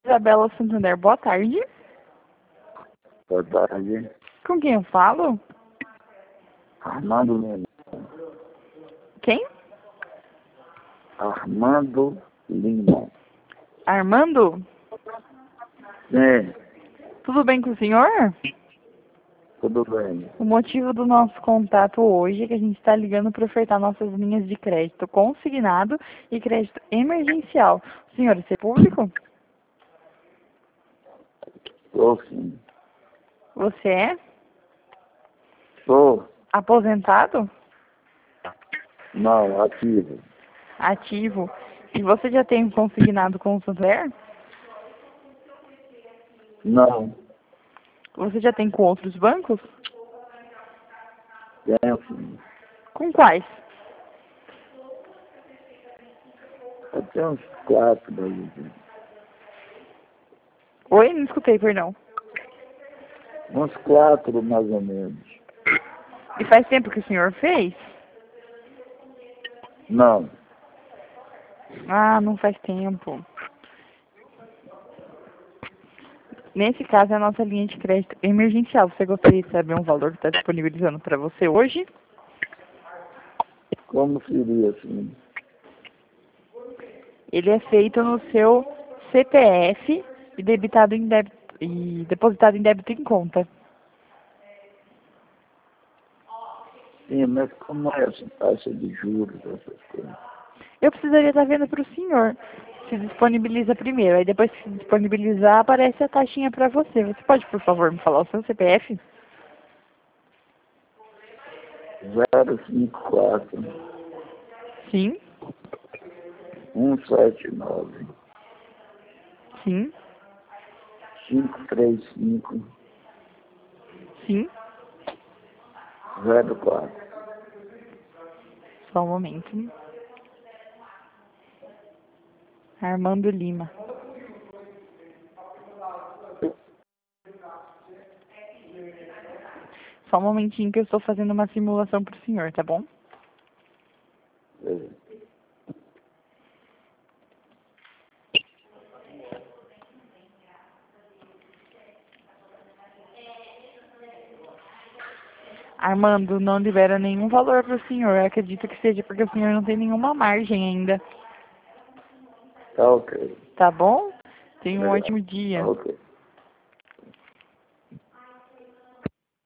Isabela Santander, boa tarde. Boa tarde. Com quem eu falo? Armando Lima. Quem? Armando Lima. Armando? Sim, Tudo bem com o senhor? tudo bem. O motivo do nosso contato hoje é que a gente está ligando para ofertar nossas linhas de crédito consignado e crédito emergencial. O senhor é público? Sou sim. Você é? Sou. Aposentado? Não, ativo. Ativo? E você já tem um consignado com o Santander? Não, Você já tem com outros bancos? tenho sim. Com quais? Eu tenho uns 4 daí. Oi, não escutei, perdão. Uns 4 mais ou menos. E faz tempo que o senhor fez? Não, Ah, não faz tempo. Nesse caso, é a nossa linha de crédito emergencial. Você gostaria de saber um valor que está disponibilizando para você hoje? como seria assim? Ele é feito no seu CPF e debitado em débito e depositado em débito em conta. Sim, mas como é essa taxa de juros, essas coisas? Eu precisaria estar vendo para o senhor. Se disponibiliza primeiro. Aí depois que se disponibilizar, aparece a taxinha para você. Você pode, por favor, me falar o seu CPF? 054 Sim, 179 sim, 535 sim. 04. Só um momento. Armando Lima. Só um momentinho que eu estou fazendo uma simulação para o senhor, tá bom? Armando, não libera nenhum valor para o senhor. Eu acredito que seja porque o senhor não tem nenhuma margem ainda. Tá ok. Tá bom? Tenha um Obrigado. ótimo Tá dia. ok.